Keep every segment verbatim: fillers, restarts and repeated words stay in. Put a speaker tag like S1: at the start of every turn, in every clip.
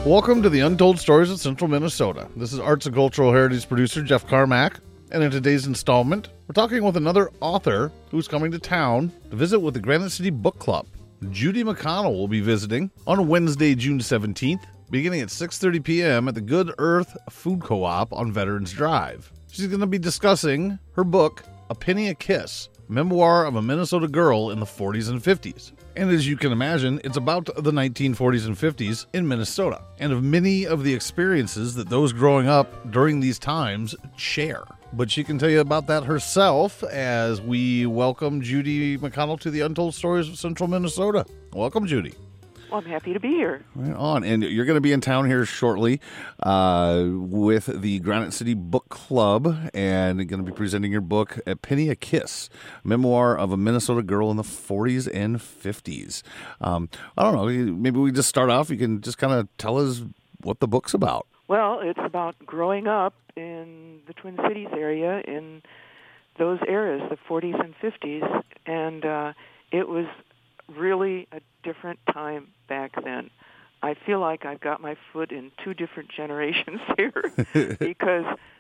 S1: Welcome to the Untold Stories of Central Minnesota. This is Arts and Cultural Heritage producer Jeff Carmack, and in today's installment, we're talking with another author who's coming to town to visit with the Granite City Book Club. Judy McConnell will be visiting on Wednesday, June seventeenth, beginning at six thirty p.m. at the Good Earth Food Co-op on Veterans Drive. She's going to be discussing her book, A Penny a Kiss, Memoir of a Minnesota Girl in the forties and fifties. And as you can imagine, it's about the nineteen forties and fifties in Minnesota, and of many of the experiences that those growing up during these times share. But she can tell you about that herself as we welcome Judy McConnell to the Untold Stories of Central Minnesota. Welcome, Judy.
S2: Well, I'm happy to be here.
S1: Right on. And you're going to be in town here shortly uh, with the Granite City Book Club, and going to be presenting your book, A Penny a Kiss, Memoir of a Minnesota Girl in the forties and fifties. Um, I don't know, maybe we just start off. You can just kind of tell us what the book's about.
S2: Well, it's about growing up in the Twin Cities area in those eras, the forties and fifties, and uh, it was really a different time back then. I feel like I've got my foot in two different generations here because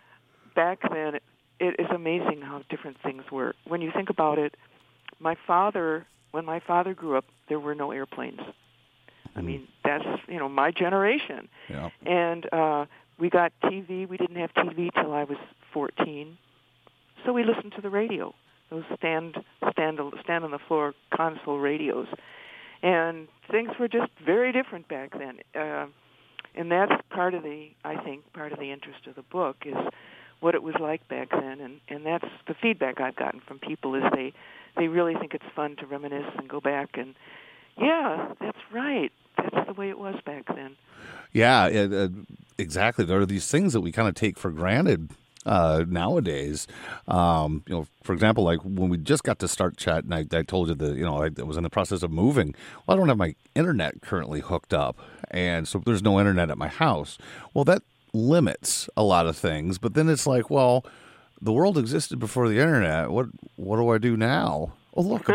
S2: back then it is amazing how different things were. When you think about it, my father, when my father grew up, there were no airplanes. I mean, that's, you know, my generation.
S1: Yeah.
S2: And uh, we got T V. We didn't have T V till I was fourteen. So we listened to the radio, those stand, stand, stand on the floor console radios. And things were just very different back then. Uh, and that's part of the, I think, part of the interest of the book is what it was like back then. And, and that's the feedback I've gotten from people is they, they really think it's fun to reminisce and go back and, yeah, that's right. That's the way it was back then.
S1: Yeah, it, uh, exactly. There are these things that we kind of take for granted uh, nowadays. Um, you know, for example, like when we just got to start chatting, I, I told you that, you know, I, I was in the process of moving. Well, I don't have my internet currently hooked up, and so there's no internet at my house. Well, that limits a lot of things, but then it's like, well, the world existed before the internet. What, what do I do now? Oh, look.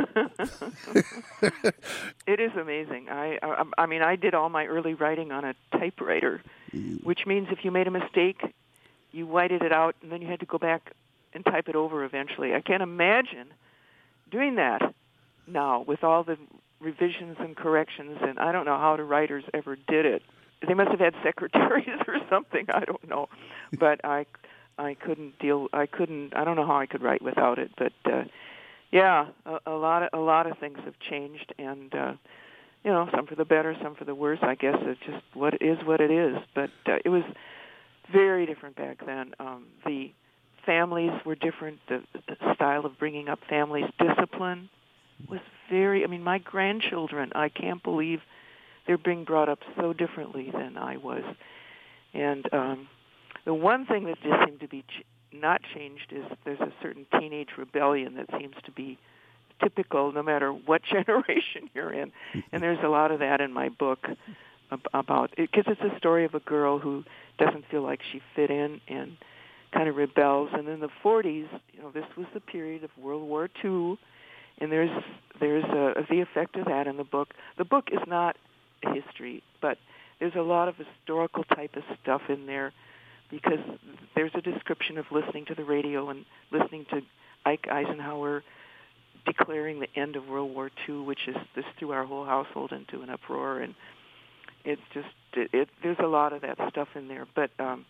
S2: It is amazing. I, I I mean, I did all my early writing on a typewriter, which means if you made a mistake, you whited it out, and then you had to go back and type it over eventually. I can't imagine doing that now with all the revisions and corrections, and I don't know how the writers ever did it. They must have had secretaries or something. I don't know. But I, I couldn't deal, I couldn't, I don't know how I could write without it, but... Uh, Yeah, a, a lot of a lot of things have changed, and uh, you know, some for the better, some for the worse. I guess it's just what it is what it is. But uh, it was very different back then. Um, the families were different. The, the style of bringing up families, discipline was very. I mean, my grandchildren, I can't believe they're being brought up so differently than I was. And um, the one thing that just seemed to be ch- not changed is there's a certain teenage rebellion that seems to be typical no matter what generation you're in. And there's a lot of that in my book about it, because it's a story of a girl who doesn't feel like she fit in and kind of rebels. And in the forties, you know, this was the period of World War Two, and there's there's a, the effect of that in the book. The book is not a history, but there's a lot of historical type of stuff in there, because there's a description of listening to the radio and listening to Ike Eisenhower declaring the end of World War Two, which is this threw our whole household into an uproar, and it's just it, it there's a lot of that stuff in there. But um,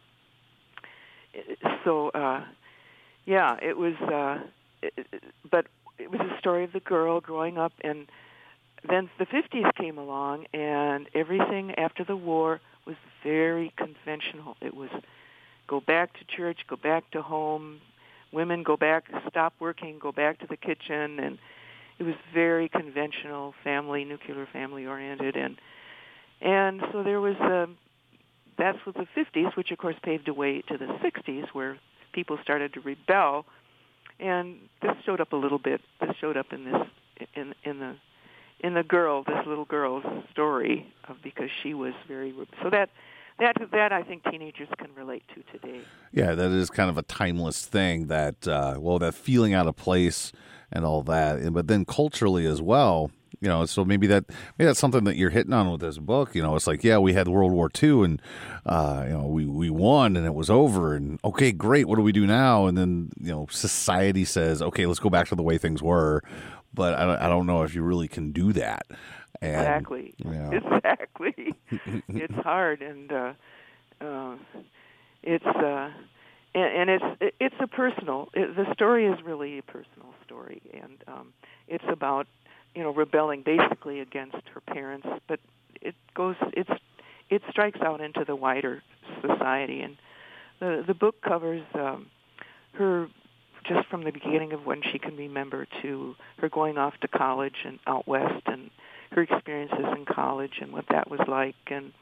S2: it, so uh, yeah, it was. Uh, it, but it was a story of the girl growing up, and then the fifties came along, and everything after the war was very conventional. It was go back to church, go back to home, women go back, stop working, go back to the kitchen, and it was very conventional, family, nuclear family oriented, and and so there was a, that's what the fifties, which of course paved the way to the sixties, where people started to rebel, and this showed up a little bit. This showed up in this in in the in the girl, this little girl's story, of because she was very so that. that that I think teenagers can relate to today.
S1: Yeah, that is kind of a timeless thing. That uh, well, that feeling out of place and all that, but then culturally as well. You know, so maybe that maybe that's something that you're hitting on with this book. You know, it's like, yeah, we had World War Two, and uh, you know, we we won, and it was over, and okay, great. What do we do now? And then you know, society says, okay, let's go back to the way things were. But I don't, I don't know if you really can do that. And,
S2: exactly.
S1: Yeah.
S2: Exactly. It's hard, and uh, uh, it's uh, and, and it's it's a personal. It, the story is really a personal story, and um, it's about, you know, rebelling basically against her parents, but it goes, it's, it strikes out into the wider society. And the the book covers um, her just from the beginning of when she can remember to her going off to college and out west, and her experiences in college and what that was like. And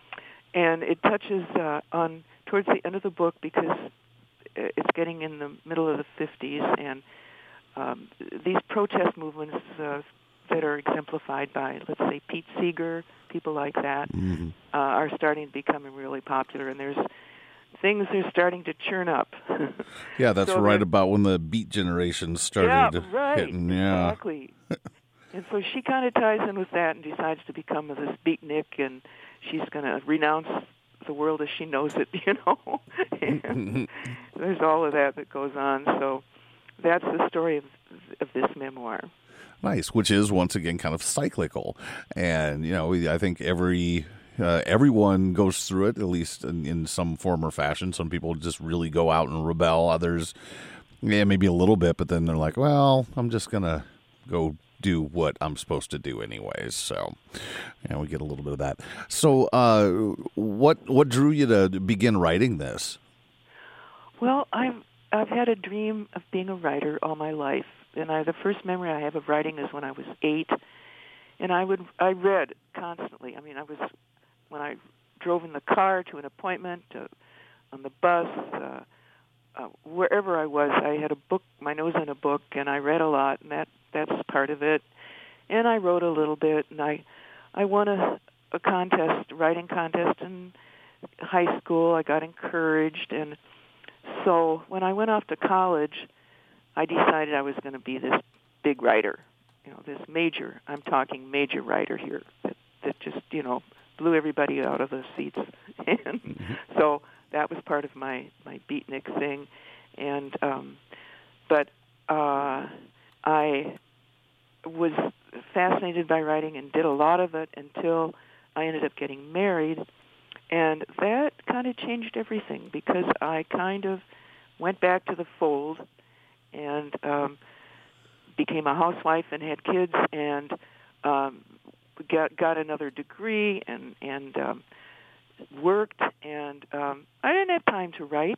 S2: and it touches uh, on towards the end of the book, because it's getting in the middle of the fifties, and um, these protest movements uh, that are exemplified by, let's say, Pete Seeger, people like that, mm-hmm. uh, are starting to become really popular, and there's things are starting to churn up.
S1: Yeah, that's so right about when the Beat generation started
S2: yeah, right,
S1: hitting. Yeah,
S2: exactly. And so she kind of ties in with that and decides to become this beatnik, and she's going to renounce the world as she knows it, you know. And there's all of that that goes on. So that's the story of of this memoir.
S1: Nice, which is once again kind of cyclical, and you know, I think every uh, everyone goes through it, at least in, in some form or fashion. Some people just really go out and rebel. Others, yeah, maybe a little bit, but then they're like, well, I'm just gonna go do what I'm supposed to do anyways. So, yeah, we get a little bit of that. So, uh, what what drew you to begin writing this?
S2: Well, I've I've had a dream of being a writer all my life. And I, the first memory I have of writing is when I was eight, and I would I read constantly. I mean, I was when I drove in the car to an appointment, uh, on the bus, uh, uh, wherever I was, I had a book, my nose in a book, and I read a lot, and that that's part of it. And I wrote a little bit, and I I won a, a contest, writing contest in high school. I got encouraged, and so when I went off to college, I decided I was going to be this big writer, you know, this major, I'm talking major writer here, that, that just, you know, blew everybody out of the seats. And mm-hmm. so that was part of my, my beatnik thing. And, um, but uh, I was fascinated by writing and did a lot of it until I ended up getting married. And that kind of changed everything, because I kind of went back to the fold and um, became a housewife and had kids, and um, got got another degree, and and um, worked, and um, I didn't have time to write.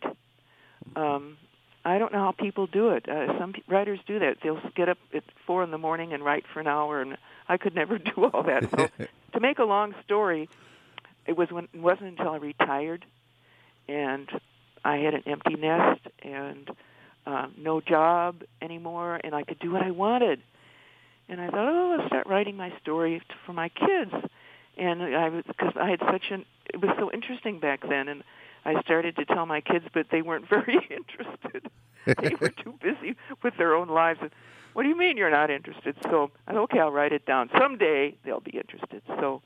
S2: Um, I don't know how people do it. Uh, some writers do that. They'll get up at four in the morning and write for an hour, and I could never do all that. So to make a long story, it was when it wasn't until I retired, and I had an empty nest and Uh, no job anymore, and I could do what I wanted. And I thought, oh, I'll start writing my story t- for my kids. And I was, because I had such an, it was so interesting back then, and I started to tell my kids, but they weren't very interested. They were too busy with their own lives. And, what do you mean you're not interested? So I thought, okay, I'll write it down. Someday they'll be interested. So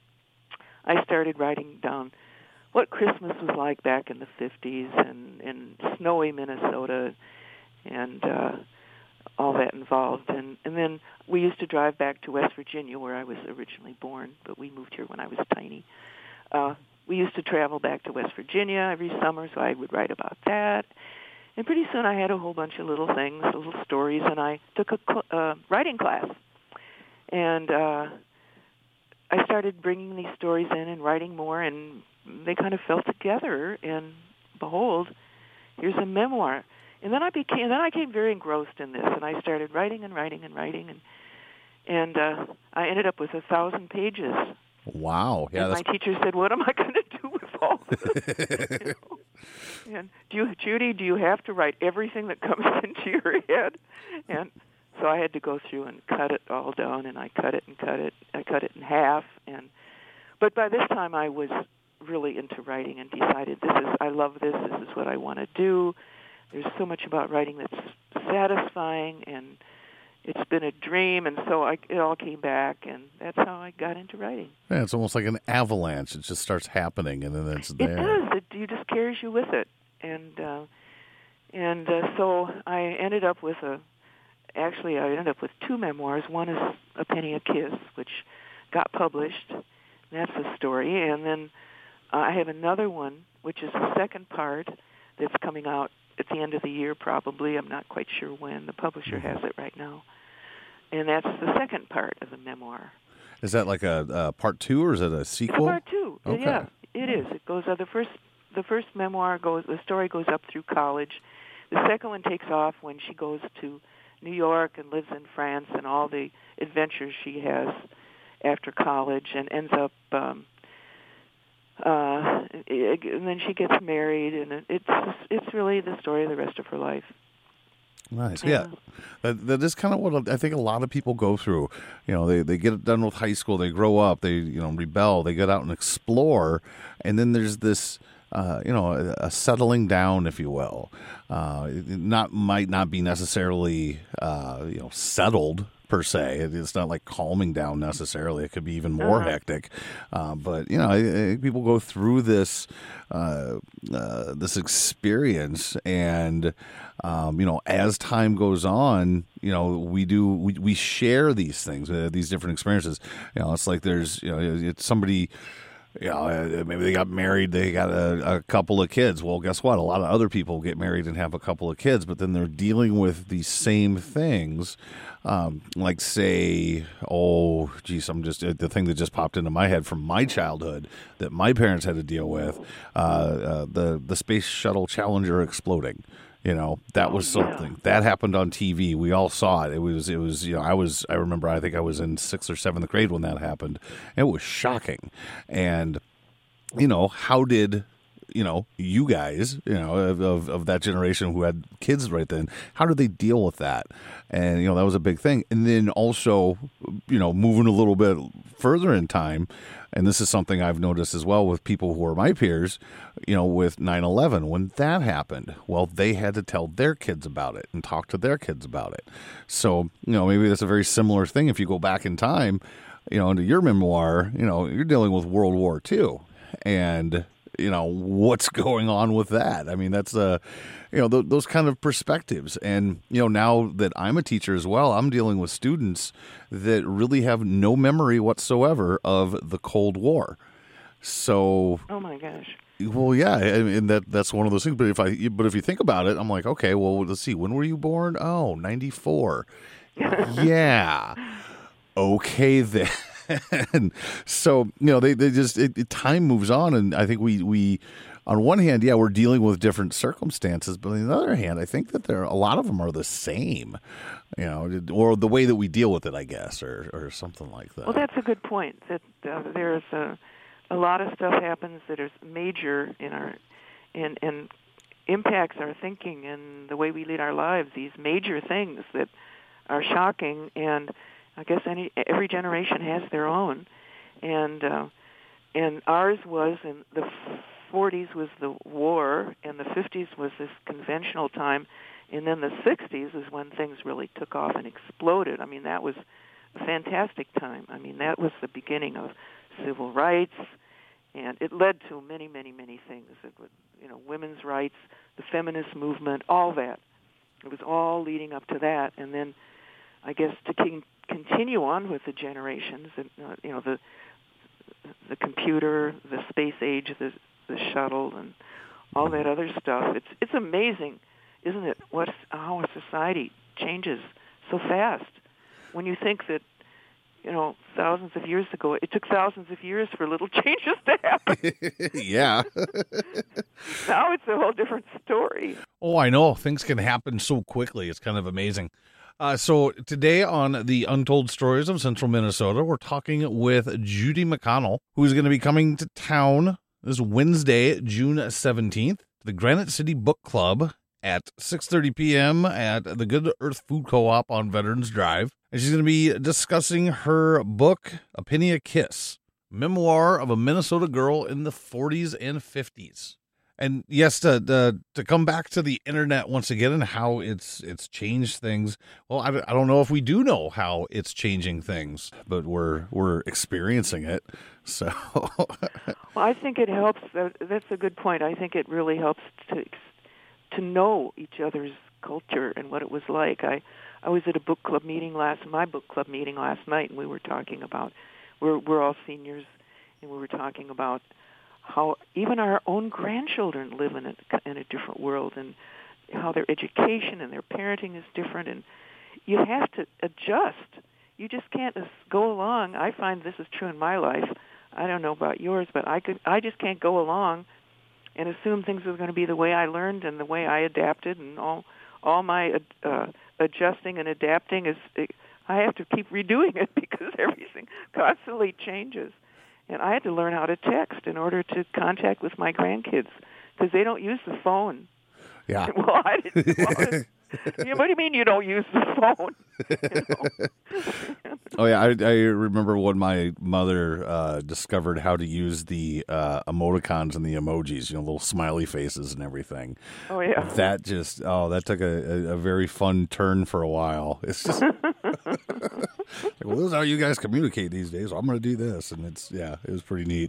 S2: I started writing down what Christmas was like back in the fifties, and in snowy Minnesota, and uh, all that involved. And, and then we used to drive back to West Virginia, where I was originally born, but we moved here when I was tiny. Uh, we used to travel back to West Virginia every summer, so I would write about that. And pretty soon I had a whole bunch of little things, little stories, and I took a cl- uh, writing class. And uh, I started bringing these stories in and writing more, and they kind of fell together, and behold, here's a memoir. And then I became, then I became very engrossed in this, and I started writing and writing and writing, and and uh, I ended up with a thousand pages.
S1: Wow! Yeah,
S2: and
S1: that's...
S2: my teacher said, "What am I going to do with all this?" You know? And do you, Judy, do you have to write everything that comes into your head? And so I had to go through and cut it all down, and I cut it and cut it. I cut it in half, and but by this time I was really into writing and decided this is I love this. This is what I want to do. There's so much about writing that's satisfying, and it's been a dream, and so I, it all came back, and that's how I got into writing.
S1: Yeah, it's almost like an avalanche. It just starts happening, and then it's there.
S2: It does. It you just carries you with it, and uh, and uh, so I ended up with a. Actually, I ended up with two memoirs. One is A Penny a Kiss, which got published. That's a story, and then uh, I have another one, which is the second part that's coming out at the end of the year, probably. I'm not quite sure when. The publisher has it right now. And that's the second part of the memoir.
S1: Is that like a, a part two, or is it a sequel?
S2: It's part two.
S1: Okay.
S2: Yeah, it is. It goes. Uh, the first, the first memoir goes. The story goes up through college. The second one takes off when she goes to New York and lives in France, and all the adventures she has after college, and ends up. Um, Uh, and then she gets married, and it's it's really the story of the rest of her life.
S1: Nice, yeah. yeah. That that is kind of what I think a lot of people go through. You know, they, they get done with high school, they grow up, they you know rebel, they get out and explore, and then there's this. Uh, you know, a, a settling down, if you will. Uh, it not might not be necessarily uh, you know settled per se. It's not like calming down necessarily. It could be even more
S2: uh-huh. hectic.
S1: Uh, but you know, I, I, people go through this uh, uh, this experience, and um, you know, as time goes on, you know, we do we, we share these things, uh, these different experiences. You know, it's like there's you know, it's somebody. You know, maybe they got married, they got a, a couple of kids. Well, guess what? A lot of other people get married and have a couple of kids, but then they're dealing with these same things. Um, like, say, oh, geez, I'm just the thing that just popped into my head from my childhood that my parents had to deal with uh, uh, the the Space Shuttle Challenger exploding. You know, that was something yeah. that happened on T V. We all saw it. It was, it was, you know, I was, I remember, I think I was in sixth or seventh grade when that happened. It was shocking. And, you know, how did, you know, you guys, you know, of, of, of that generation who had kids right then, how did they deal with that? And, you know, that was a big thing. And then also, you know, moving a little bit further in time, and this is something I've noticed as well with people who are my peers, you know, with nine eleven, when that happened, well, they had to tell their kids about it and talk to their kids about it. So, you know, maybe that's a very similar thing. If you go back in time, you know, into your memoir, you know, you're dealing with World War Two, and, you know, what's going on with that? I mean, that's a, you know, th- those kind of perspectives. And, you know, now that I'm a teacher as well, I'm dealing with students that really have no memory whatsoever of the Cold War. So,
S2: oh my gosh.
S1: Well, yeah, and that that's one of those things. But if I, but if you think about it, I'm like, okay, well, let's see. When were you born? Oh, ninety-four. Yeah. Okay, then. And so, you know, they, they just, it, it, time moves on. And I think we, we, on one hand, yeah, we're dealing with different circumstances. But on the other hand, I think that there, a lot of them are the same, you know, or the way that we deal with it, I guess, or, or something like that.
S2: Well, that's a good point. That uh, there's a, a lot of stuff happens that is major in our, and, and impacts our thinking and the way we lead our lives, these major things that are shocking. And I guess any every generation has their own, and uh, and ours was in the forties was the war, and the fifties was this conventional time, and then the sixties is when things really took off and exploded. I mean, that was a fantastic time. I mean, that was the beginning of civil rights, and it led to many, many, many things. It was, you know, women's rights, the feminist movement, all that. It was all leading up to that, and then I guess to keep continue on with the generations, and uh, you know, the the computer, the space age, the the shuttle, and all that other stuff. It's it's amazing, isn't it? What how a society changes so fast. When you think that, you know, thousands of years ago, it took thousands of years for little changes to happen.
S1: Yeah.
S2: Now it's a whole different story.
S1: Oh, I know. Things can happen so quickly. It's kind of amazing. Uh, so today on the Untold Stories of Central Minnesota, we're talking with Judy McConnell, who's going to be coming to town this Wednesday, June seventeenth, to the Granite City Book Club at six thirty p.m. at the Good Earth Food Co-op on Veterans Drive. And she's going to be discussing her book, A Penny a Kiss, Memoir of a Minnesota Girl in the forties and fifties. And yes, to, to to come back to the internet once again and how it's it's changed things. Well, I, I don't know if we do know how it's changing things, but we're we're experiencing it. So,
S2: well, I think it helps. That's a good point. I think it really helps to to know each other's culture and what it was like. I I was at a book club meeting last my book club meeting last night, and we were talking about we're we're all seniors, and we were talking about how even our own grandchildren live in a, in a different world, and how their education and their parenting is different, and you have to adjust. You just can't go along. I find this is true in my life. I don't know about yours, but I could. I just can't go along and assume things are going to be the way I learned and the way I adapted, and all all my uh, adjusting and adapting is. I have to keep redoing it because everything constantly changes. And I had to learn how to text in order to contact with my grandkids because they don't use the phone.
S1: Yeah.
S2: Well, I didn't. Well, yeah, what do you mean you don't use the phone? You know?
S1: Oh yeah, I, I remember when my mother uh, discovered how to use the uh, emoticons and the emojis, you know, little smiley faces and everything.
S2: Oh yeah.
S1: That just oh, that took a, a, a very fun turn for a while. It's just like, well, this is how you guys communicate these days. So I'm going to do this, and it's yeah, it was pretty neat.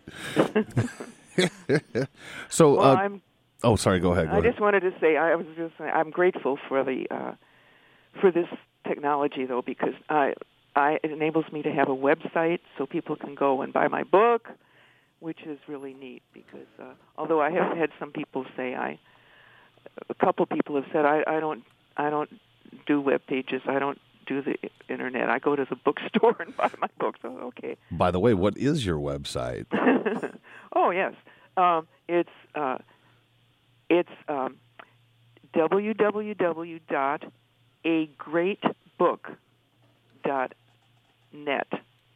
S1: So,
S2: well,
S1: uh,
S2: I'm.
S1: Oh, sorry. Go ahead. Go
S2: I
S1: ahead.
S2: just wanted to say I was just I'm grateful for the uh, for this technology though, because I, I it enables me to have a website so people can go and buy my book, which is really neat. Because uh, although I have had some people say I, a couple people have said I, I don't I don't do web pages. I don't do the internet. I go to the bookstore and buy my books. Oh, okay.
S1: By the way, what is your website?
S2: Oh yes, um, it's. Uh, It's um, w w w dot a great book dot net.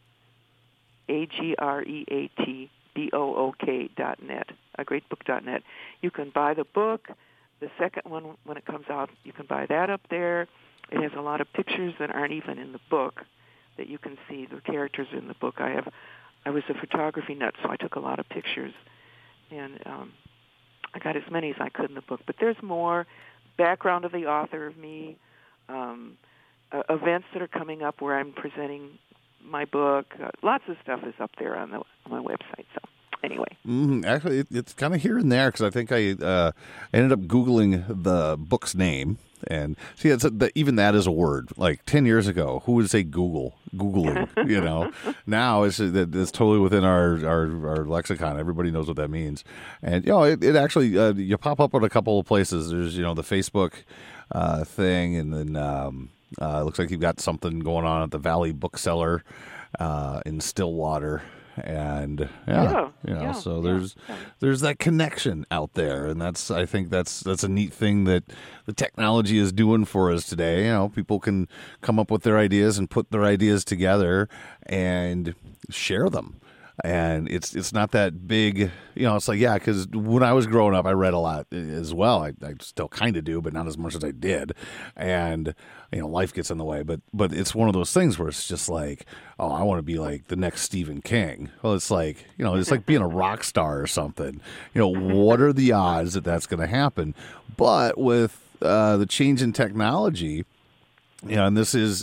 S2: A G R E A T B O O K dot net. a great book dot net. You can buy the book. The second one, when it comes out, you can buy that up there. It has a lot of pictures that aren't even in the book that you can see. The characters in the book. I have. I was a photography nut, so I took a lot of pictures, and um, I got as many as I could in the book, but there's more background of the author, of me, um, uh, events that are coming up where I'm presenting my book. Uh, lots of stuff is up there on, the, on my website. So anyway.
S1: Mm, actually, it, it's kind of here and there because I think I uh, ended up Googling the book's name. And see, it's a, the, even that is a word. Like ten years ago, who would say Google? Googling, you know. Now it's it's totally within our, our, our lexicon. Everybody knows what that means. And you know, it, it actually uh, you pop up at a couple of places. There's you know the Facebook uh, thing, and then um, uh, it looks like you've got something going on at the Valley Bookseller uh, in Stillwater. And yeah,
S2: yeah,
S1: you know,
S2: yeah,
S1: so
S2: yeah,
S1: there's
S2: yeah.
S1: there's that connection out there, and that's I think that's that's a neat thing that the technology is doing for us today. You know, people can come up with their ideas and put their ideas together and share them. And it's it's not that big, you know. It's like yeah, because when I was growing up, I read a lot as well. I, I still kind of do, but not as much as I did. And you know, life gets in the way. But but it's one of those things where it's just like, oh, I want to be like the next Stephen King. Well, it's like you know, it's like being a rock star or something. You know, what are the odds that that's going to happen? But with uh, the change in technology. Yeah, and this is,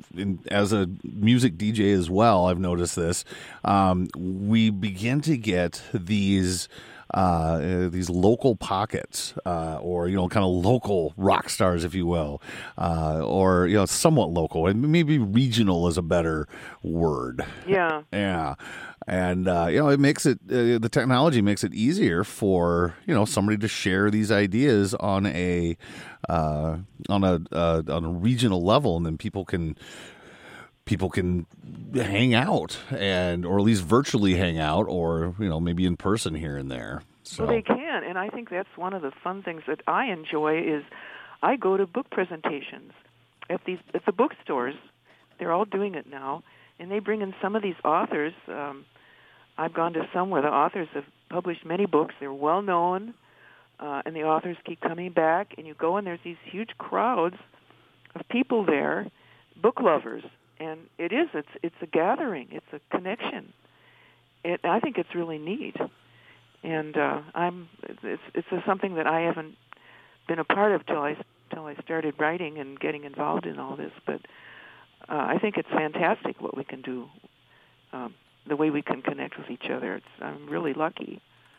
S1: as a music D J as well, I've noticed this. Um, we begin to get these uh, these local pockets, uh, or, you know, kind of local rock stars, if you will, uh, or, you know, somewhat local. And maybe regional is a better word.
S2: Yeah.
S1: Yeah. And, uh, you know, it makes it, uh, the technology makes it easier for, you know, somebody to share these ideas on a, uh, on a, uh, on a regional level. And then people can, people can hang out and, or at least virtually hang out or, you know, maybe in person here and there. So.
S2: Well, they can. And I think that's one of the fun things that I enjoy is I go to book presentations at these, at the bookstores. They're all doing it now. And they bring in some of these authors. Um, I've gone to some where the authors have published many books. They're well known, uh, and the authors keep coming back. And you go, and there's these huge crowds of people there, book lovers, and it is. It's it's a gathering. It's a connection, it, I think it's really neat, and uh, I'm it's it's something that I haven't been a part of till I till I started writing and getting involved in all this. But uh, I think it's fantastic what we can do, um, the way we can connect with each other. It's, I'm really lucky.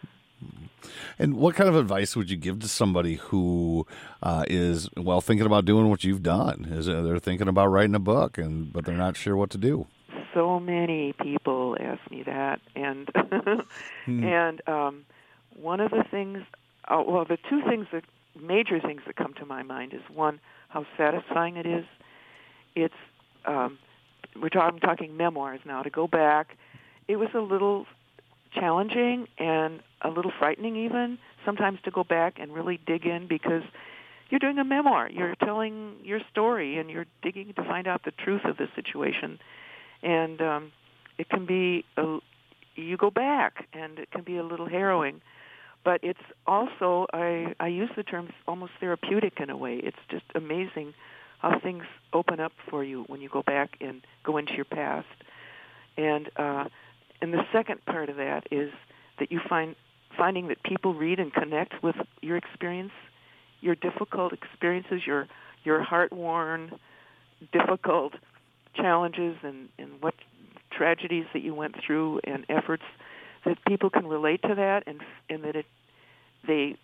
S1: And what kind of advice would you give to somebody who uh, is, well, thinking about doing what you've done? Is uh, they're thinking about writing a book, and but they're not sure what to do?
S2: So many people ask me that, and
S1: hmm.
S2: and um, one of the things, uh, well, the two things that major things that come to my mind is one, how satisfying it is. It's um, we're talking talking memoirs now. To go back, it was a little challenging and a little frightening even sometimes to go back and really dig in, because you're doing a memoir. You're telling your story and you're digging to find out the truth of the situation. And um, it can be, a, you go back and it can be a little harrowing. But it's also, I, I use the term almost therapeutic in a way. It's just amazing how things open up for you when you go back and go into your past. And uh, and the second part of that is that you find finding that people read and connect with your experience, your difficult experiences, your your heart-worn, difficult challenges, and, and what tragedies that you went through, and efforts that people can relate to that, and and that it they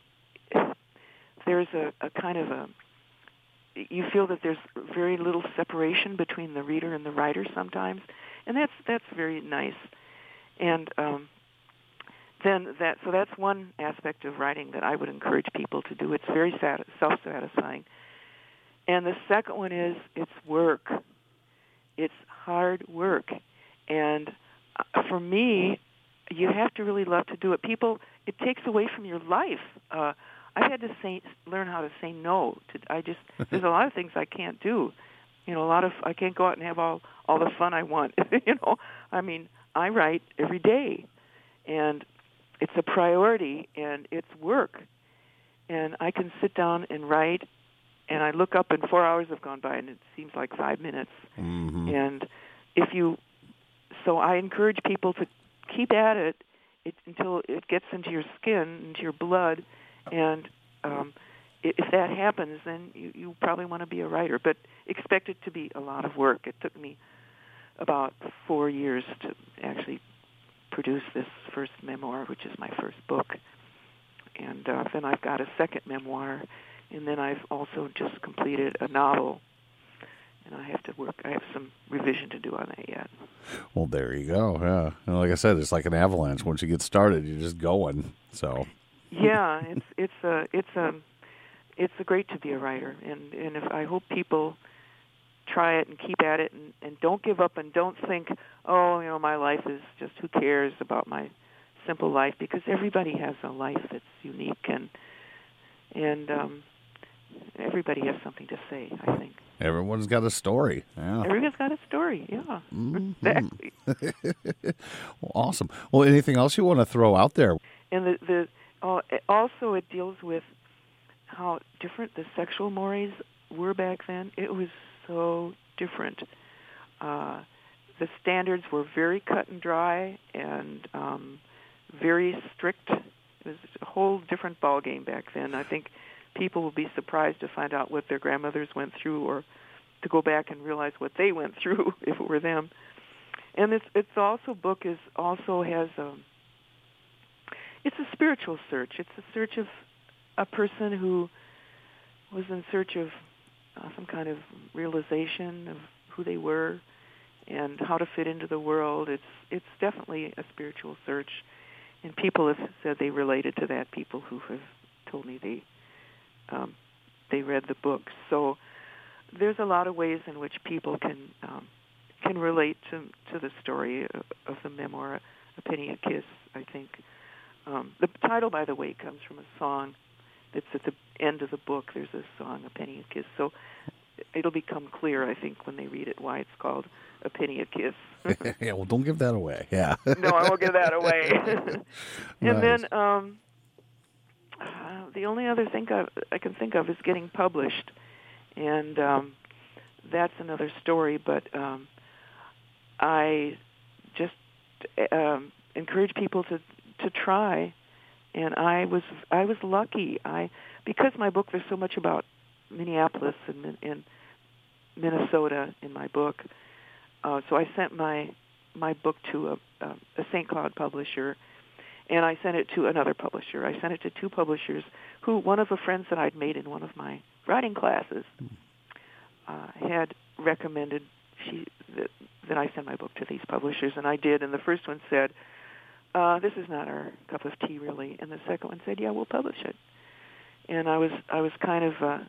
S2: there's a, a kind of a you feel that there's very little separation between the reader and the writer sometimes, and that's that's very nice. And um, then that so that's one aspect of writing that I would encourage people to do. It's very sat- self-satisfying. And the second one is it's work. It's hard work, and uh, for me, you have to really love to do it. People, it takes away from your life. Uh, I've had to say, learn how to say no. To, I just there's a lot of things I can't do. You know, a lot of I can't go out and have all all the fun I want. you know, I mean, I write every day, and it's a priority, and it's work. And I can sit down and write, and I look up, and four hours have gone by, and it seems like five minutes.
S1: Mm-hmm.
S2: And if you, so I encourage people to keep at it, it until it gets into your skin, into your blood, and um, if that happens, then you, you probably want to be a writer. But expect it to be a lot of work. It took me about four years to actually produce this first memoir, which is my first book. And uh, then I've got a second memoir, and then I've also just completed a novel. And I have to work, I have some revision to do on that yet.
S1: Well, there you go, yeah. And like I said, it's like an avalanche. Once you get started, you're just going, so.
S2: Yeah, it's it's a it's a it's a great to be a writer, and and if I hope people try it and keep at it, and, and don't give up, and don't think, oh, you know, my life is just, who cares about my simple life, because everybody has a life that's unique, and and um, everybody has something to say, I think.
S1: Everyone's got a story. Yeah.
S2: Everyone's got a story, yeah.
S1: Mm-hmm.
S2: Exactly.
S1: Well, awesome. Well, anything else you want to throw out there?
S2: And the, the uh, also it deals with how different the sexual mores were back then. It was so different. Uh, the standards were very cut and dry and um, very strict. It was a whole different ballgame back then. I think people will be surprised to find out what their grandmothers went through, or to go back and realize what they went through if it were them. And it's it's also book is also has a it's a spiritual search. It's a search of a person who was in search of uh, some kind of realization of who they were and how to fit into the world. It's it's definitely a spiritual search, and people have said they related to that. People who have told me they um, they read the book. So there's a lot of ways in which people can um, can relate to to the story of, of the memoir, A Penny a Kiss. I think um, the title, by the way, comes from a song that's at the end of the book. There's a song, A Penny a Kiss. So it'll become clear, I think, when they read it, why it's called A Penny a Kiss.
S1: Yeah, well, don't give that away. Yeah.
S2: No, I won't give that away. And
S1: Nice.
S2: then um, uh, the only other thing I, I can think of is getting published, and um, that's another story. But um, I just um, encourage people to to try. And I was I was lucky. I because my book, there's so much about Minneapolis and, and Minnesota in my book. Uh, so I sent my my book to a, a, a Saint Cloud publisher, and I sent it to another publisher. I sent it to two publishers who, one of the friends that I'd made in one of my writing classes, uh, had recommended she that, that I send my book to these publishers, and I did. And the first one said, uh, "This is not our cup of tea, really," and the second one said, "Yeah, we'll publish it." And I was I was kind of uh,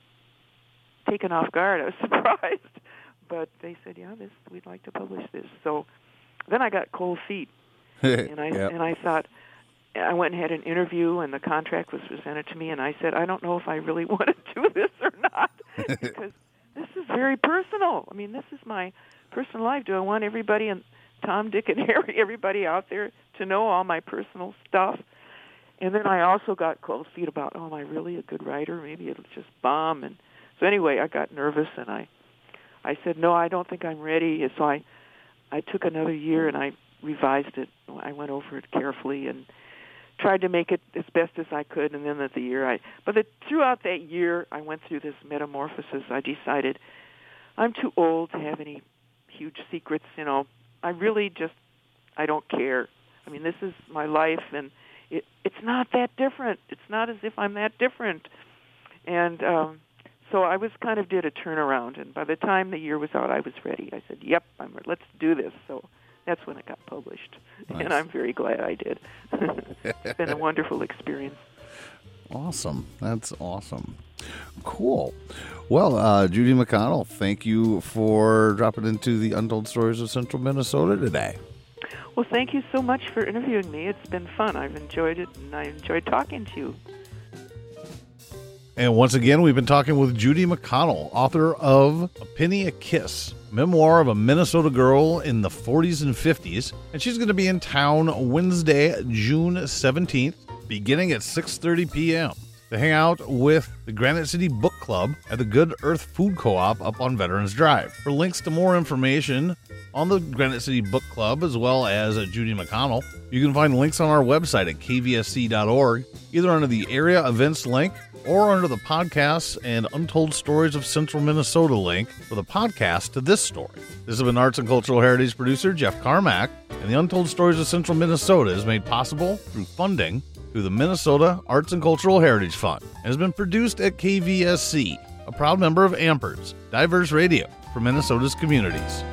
S2: taken off guard. I was surprised. But they said, "Yeah, this we'd like to publish this." So then I got cold feet, and I yep. and I thought, I went and had an interview, and the contract was presented to me, and I said, "I don't know if I really want to do this or not, because this is very personal. I mean, this is my personal life. Do I want everybody and Tom, Dick, and Harry, everybody out there, to know all my personal stuff?" And then I also got cold feet about, "Oh, am I really a good writer? Maybe it'll just bomb." And so anyway, I got nervous, and I. I said, "No, I don't think I'm ready." So I, I took another year and I revised it. I went over it carefully and tried to make it as best as I could. And then at the year, I, but the, throughout that year, I went through this metamorphosis. I decided I'm too old to have any huge secrets. You know, I really just, I don't care. I mean, this is my life, and it, it's not that different. It's not as if I'm that different. And, um, So I was kind of did a turnaround, and by the time the year was out, I was ready. I said, "Yep, I'm ready. Let's do this." So that's when it got published, nice. And I'm very glad I did. It's been a wonderful experience.
S1: Awesome. That's awesome. Cool. Well, uh, Judy McConnell, thank you for dropping into the Untold Stories of Central Minnesota today.
S2: Well, thank you so much for interviewing me. It's been fun. I've enjoyed it, and I enjoyed talking to you.
S1: And once again, we've been talking with Judy McConnell, author of A Penny a Kiss, memoir of a Minnesota girl in the forties and fifties. And she's going to be in town Wednesday, June seventeenth, beginning at six thirty p.m. to hang out with the Granite City Book Club at the Good Earth Food Co-op up on Veterans Drive. For links to more information on the Granite City Book Club, as well as uh, Judy McConnell, you can find links on our website at k v s c dot org, either under the area events link or under the podcasts and Untold Stories of Central Minnesota link for the podcast to this story. This has been Arts and Cultural Heritage producer Jeff Carmack, and the Untold Stories of Central Minnesota is made possible through funding through the Minnesota Arts and Cultural Heritage Fund and has been produced at K V S C, a proud member of Amper's Diverse Radio for Minnesota's communities.